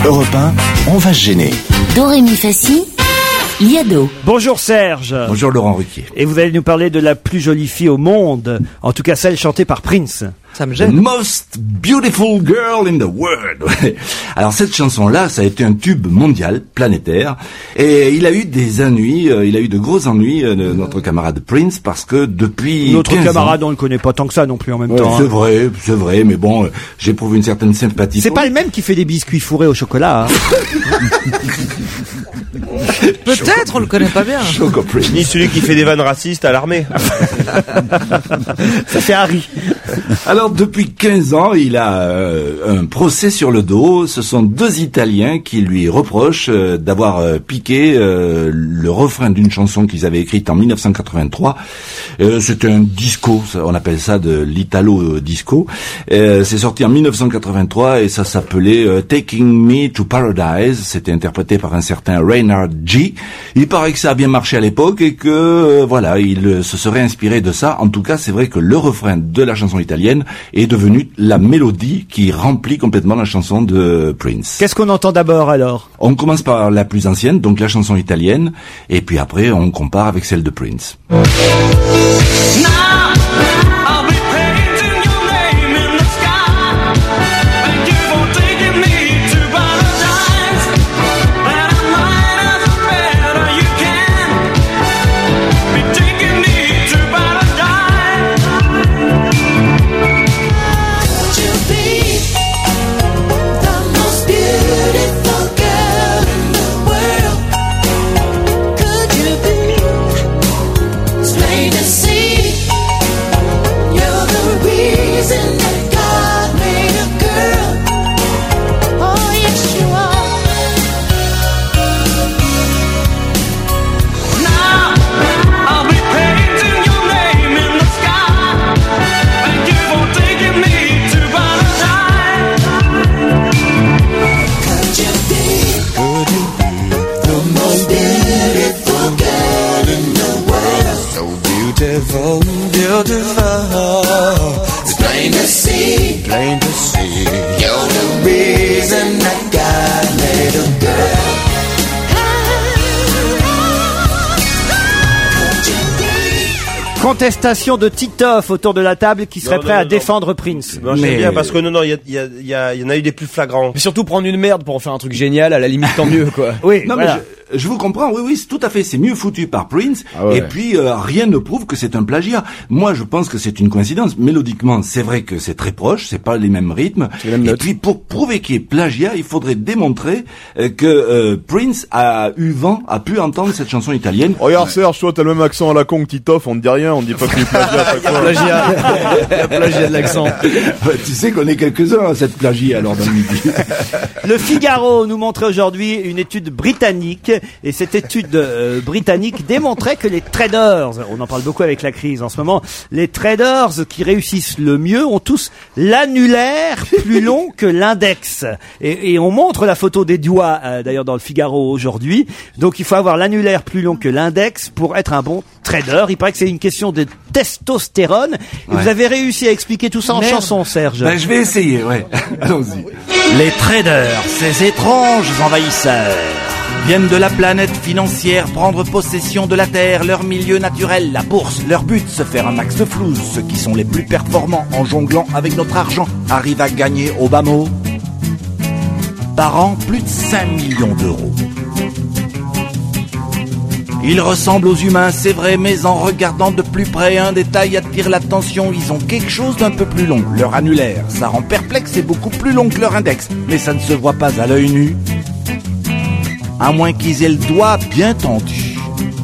Europe 1, on va se gêner. Do, ré, mi, fa, si, Liado. Bonjour Serge. Bonjour Laurent Ruquier. Et vous allez nous parler de la plus jolie fille au monde, en tout cas celle chantée par Prince. Ça me The gêne. most beautiful girl in the world. Alors cette chanson-là, ça a été un tube mondial, planétaire, et il a eu des ennuis, il a eu de gros ennuis, notre camarade Prince, parce que depuis Notre 15 camarade, ans, on le connaît pas tant que ça non plus en même ouais, temps. c'est vrai, mais bon, j'éprouve une certaine sympathie. C'est pour pas lui. le même qui fait des biscuits fourrés au chocolat. Hein. Peut-être, on le connaît pas bien. Choco Prince. Ni celui qui fait des vannes racistes à l'armée. Ça c'est Harry. Alors depuis 15 ans, il a un procès sur le dos. Ce sont deux Italiens qui lui reprochent d'avoir piqué le refrain d'une chanson qu'ils avaient écrite en 1983. C'était un disco, on appelle ça de l'italo disco. C'est sorti en 1983 et ça s'appelait Taking Me to Paradise. C'était interprété par un certain Reynard G. Il paraît que ça a bien marché à l'époque et que voilà, il se serait inspiré de ça. En tout cas, c'est vrai que le refrain de la chanson italienne est devenu la mélodie qui remplit complètement la chanson de Prince. Qu'est-ce qu'on entend d'abord alors? On commence par la plus ancienne, donc la chanson italienne, et puis après on compare avec celle de Prince. It's plain to see, you're the reason that God made a girl. Contestation de Titoff autour de la table qui serait prêt à défendre Prince. Non, j'aime bien parce que il y en a eu des plus flagrants. Mais surtout prendre une merde pour en faire un truc génial, à la limite tant mieux quoi. Oui, Non voilà. mais je vous comprends, oui, c'est tout à fait, c'est mieux foutu par Prince, et puis rien ne prouve que c'est un plagiat. Moi je pense que c'est une coïncidence, mélodiquement c'est vrai que c'est très proche, c'est pas les mêmes rythmes, et puis pour prouver qu'il y ait plagiat, il faudrait démontrer que Prince a pu entendre cette chanson italienne. Regarde Serge, toi t'as le même accent à la con que Titoff, on te dit rien, on te dit pas que tu plagiat à chaque fois. Il y a plagiat de l'accent. Tu sais qu'on est quelques-uns à cette plagiat alors dans le midi. Le Figaro nous montrait aujourd'hui une étude britannique, et cette étude britannique démontrait que les traders, on en parle beaucoup avec la crise en ce moment, les traders qui réussissent le mieux ont tous l'annulaire plus long que l'index. Et on montre la photo des doigts d'ailleurs dans le Figaro aujourd'hui. Donc il faut avoir l'annulaire plus long que l'index pour être un bon trader. Il paraît que c'est une question de testostérone. Et vous avez réussi à expliquer tout ça en chanson, Serge. Ben je vais essayer, ouais. Allons-y. Les traders, ces étranges envahisseurs, viennent de la planète financière prendre possession de la Terre, leur milieu naturel, la bourse. Leur but, se faire un max de flouze. Ceux qui sont les plus performants en jonglant avec notre argent arrivent à gagner au bas mot par an plus de 5 millions d'euros. Ils ressemblent aux humains, c'est vrai, mais en regardant de plus près, un détail attire l'attention. Ils ont quelque chose d'un peu plus long. Leur annulaire, ça rend perplexe, c'est beaucoup plus long que leur index. Mais ça ne se voit pas à l'œil nu, à moins qu'ils aient le doigt bien tendu.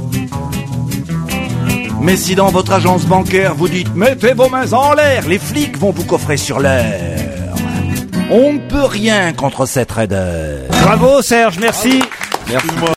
Mais si dans votre agence bancaire vous dites « Mettez vos mains en l'air », les flics vont vous coffrer sur l'heure. On ne peut rien contre ces traders. Bravo Serge, merci. Merci.